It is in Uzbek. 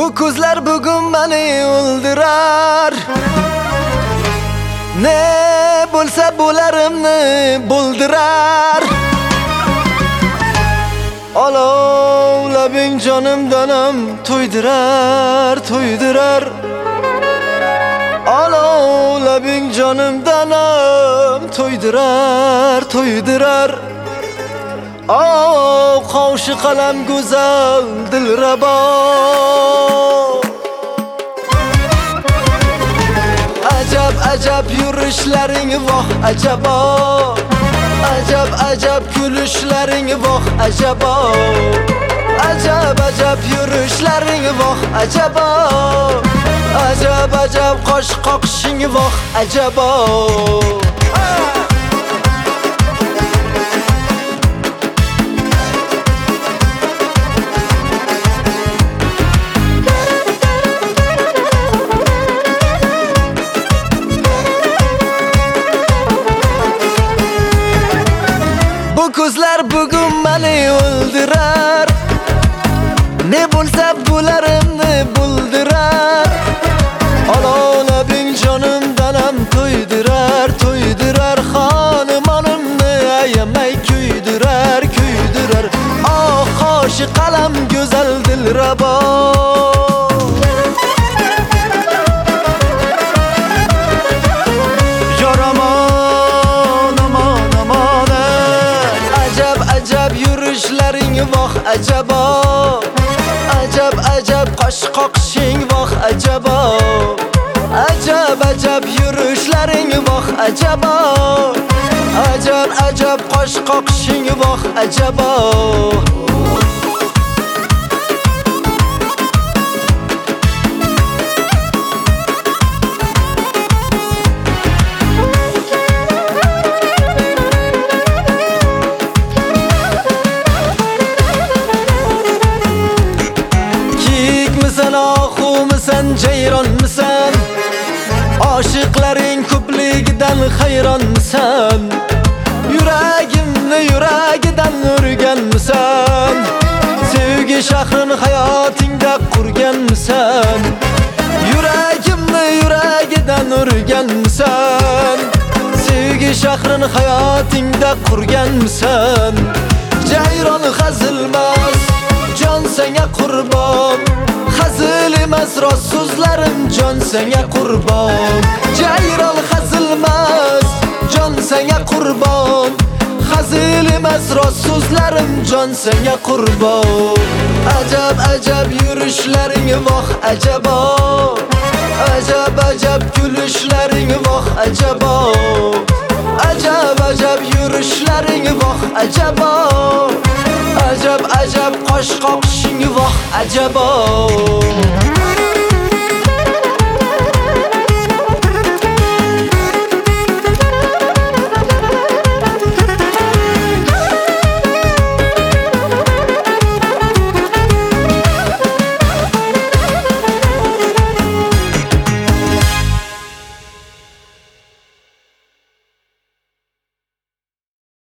Bu ko'zlar bugun meni o'ldirar. Ne bo'lsa bo'larimni buldirar. Olovlabing jonimdanam to'ydirar, to'ydirar. Olovlabing jonimdanam to'ydirar, to'ydirar. Qo'shi qalam go'zal dilrabo. Ajab ajab yurishlaring voh ajabo. Ajab ajab kulishlaring voh ajabo. Ajab ajab yurishlaring voh ajabo. Ajab ajab qosh qoqishing voh ajabo. Bu ko'zlar bugun meni o'ldirar. Ne bo'lsa bo'larimni buldirar. Olovlabing jonimdanam to'ydirar, to'ydirar. Xonumonimni ayamay kuydirar, kuydirar. Qo'shi qalam go'zal dilrabo. Ajab yurishlaring voh ajabo. Ajab ajab qosh qoqishing voh ajabo. Ajab ajab yurishlaring voh ajabo. Ajab ajab qosh qoqishing voh ajabo. Oxumisan, jayronmisan? Oshiqlaring ko'pligidan hayronmisan? Yuragimni yuragidan urganmisan? Sevgi shahrini hayotingda qurganmisan? Yuragimni yuragidan urganmisan? Sevgi shahrini hayotingda qurganmisan? Jayron hazilmas, jon senga qurbon. Hazil emas rost so'zlarim, jon senga qurbon. Jayron hazilmas, jon senga qurbon. Hazil emas rost so'zlarim, jon senga qurbon. Ajab ajab yurishlaring voh ajabo. Ajab ajab kulishlaring voh ajabo. Ajab ajab yurishlaring voh ajabo. Ajab ajab qosh qoqishing voh ajabo.